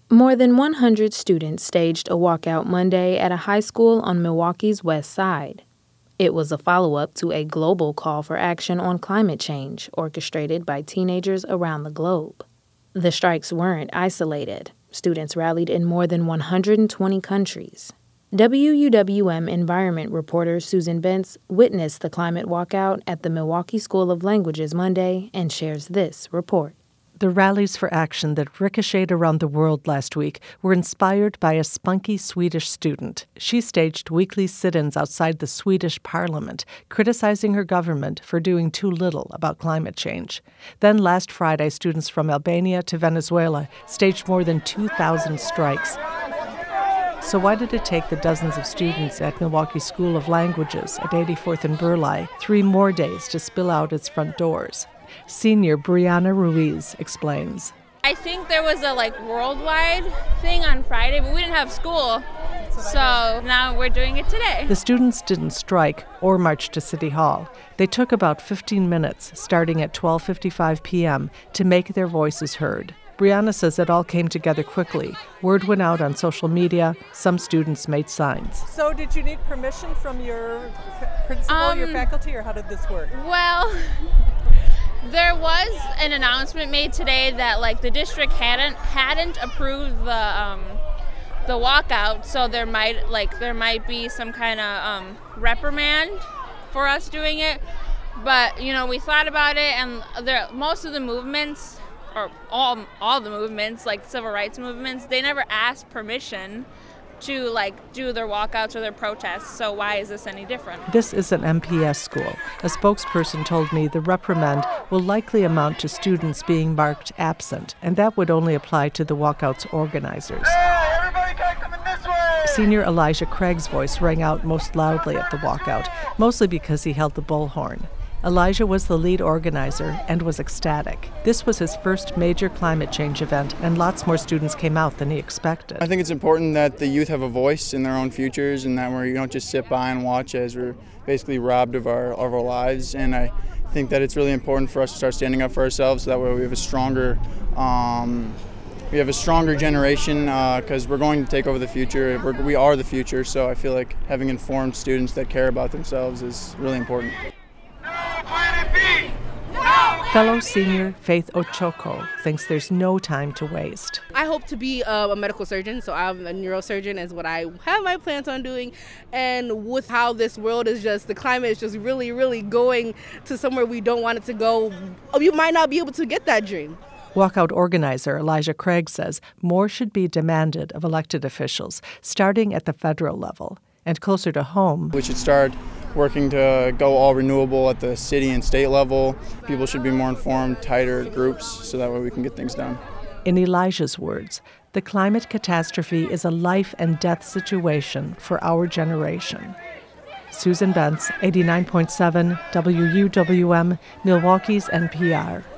More than 100 students staged a walkout Monday at a high school on Milwaukee's west side. It was a follow-up to a global call for action on climate change orchestrated by teenagers around the globe. The strikes weren't isolated. Students rallied in more than 120 countries. WUWM environment reporter Susan Bentz witnessed the climate walkout at the Milwaukee School of Languages Monday and shares this report. The rallies for action that ricocheted around the world last week were inspired by a spunky Swedish student. She staged weekly sit-ins outside the Swedish parliament, criticizing her government for doing too little about climate change. Then last Friday, students from Albania to Venezuela staged more than 2,000 strikes. So why did it take the dozens of students at Milwaukee School of Languages at 84th and Burleigh 3 more days to spill out its front doors? Senior Brianna Ruiz explains. I think there was a worldwide thing on Friday, but we didn't have school, so now we're doing it today. The students didn't strike or march to City Hall. They took about 15 minutes, starting at 12:55 p.m., to make their voices heard. Brianna says it all came together quickly. Word went out on social media. Some students made signs. So did you need permission from your principal, your faculty, or how did this work? Well, there was an announcement made today that the district hadn't approved the walkout, so there might be some kind of reprimand for us doing it. But we thought about it, and most of the movements, or all the movements, like civil rights movements, they never asked permission to do their walkouts or their protests. So why is this any different? This is an MPS school. A spokesperson told me the reprimand will likely amount to students being marked absent, and that would only apply to the walkout's organizers. Hey, everybody can't come in this way! Senior Elijah Craig's voice rang out most loudly at the walkout, mostly because he held the bullhorn. Elijah was the lead organizer and was ecstatic. This was his first major climate change event, and lots more students came out than he expected. I think it's important that the youth have a voice in their own futures, and that we don't just sit by and watch as we're basically robbed of our lives. And I think that it's really important for us to start standing up for ourselves, so that way we have a stronger generation, because we're going to take over the future. We are the future, so I feel like having informed students that care about themselves is really important. Fellow senior Faith Ochoko thinks there's no time to waste. I hope to be a medical surgeon, so I'm a neurosurgeon is what I have my plans on doing. And with how this world is the climate is just really, really going to somewhere we don't want it to go, you might not be able to get that dream. Walkout organizer Elijah Craig says more should be demanded of elected officials, starting at the federal level. And closer to home, we should start working to go all renewable at the city and state level. People should be more informed, tighter groups, so that way we can get things done. In Elijah's words, the climate catastrophe is a life and death situation for our generation. Susan Bentz, 89.7 WUWM, Milwaukee's NPR.